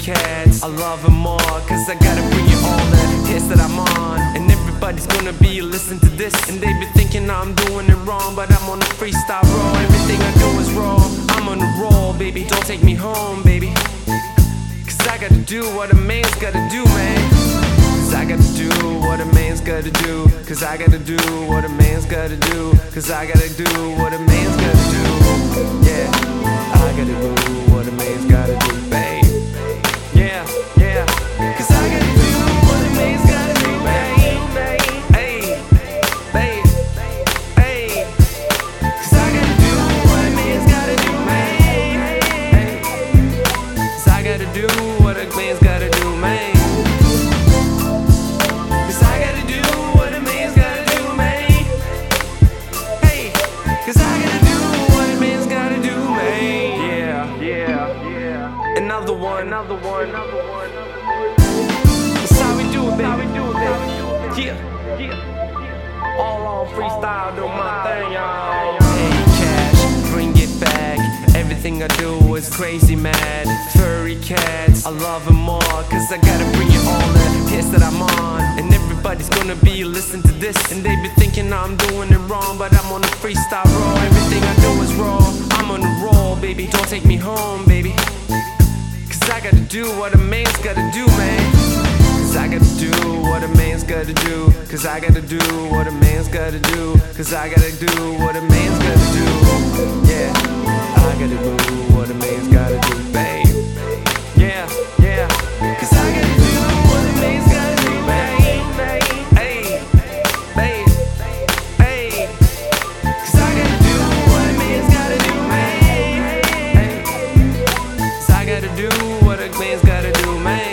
cats, I love them more, cause I gotta bring you all the hits that I'm on. And everybody's gonna be listening to this, and they be thinking I'm doing it wrong, but I'm on a freestyle roll. Everything I do is raw, I'm on a roll, baby. Don't take me home, baby, cause I gotta do what a man's gotta do, man. Cause I gotta do what a man's gotta do, cause I gotta do what a man's gotta do, cause I gotta do what a man's gotta do. Yeah, I gotta do what a man's gotta do, babe. Yeah, yeah, cause I gotta do what a man's gotta do, babe. Hey, babe, hey, cause I gotta do what a man's gotta do, man. Hey, cause I gotta do what a man's gotta do, man. Cause I gotta do what a man's gotta do, man. Hey, cause I gotta do what a man's gotta do, man. Yeah, yeah, yeah. Another one. That's how we do it, baby. Yeah, yeah. All on freestyle, do my thing, y'all. Hey, cash, bring it back. Everything I do is crazy mad. Furry cats, I love them more, cause I gotta bring you all the hits that I'm on. And everybody's gonna be listening to this, and they be thinking I'm doing it wrong, but I'm on a freestyle roll. Everything I do is raw, I'm on a roll, baby. Don't take me home, baby, cause I gotta do what a man's gotta do, man. Cause I gotta do what a man's gotta do, cause I gotta do what a man's gotta do, cause I gotta do what a man's gotta do. Yeah, I gotta do what a man's gotta do, babe. Yeah, yeah, cause I gotta do what a man's gotta do, babe. Hey, babe, hey, cause I gotta do what a man's gotta do, man. Hey, cause I gotta do what a man's gotta do, man.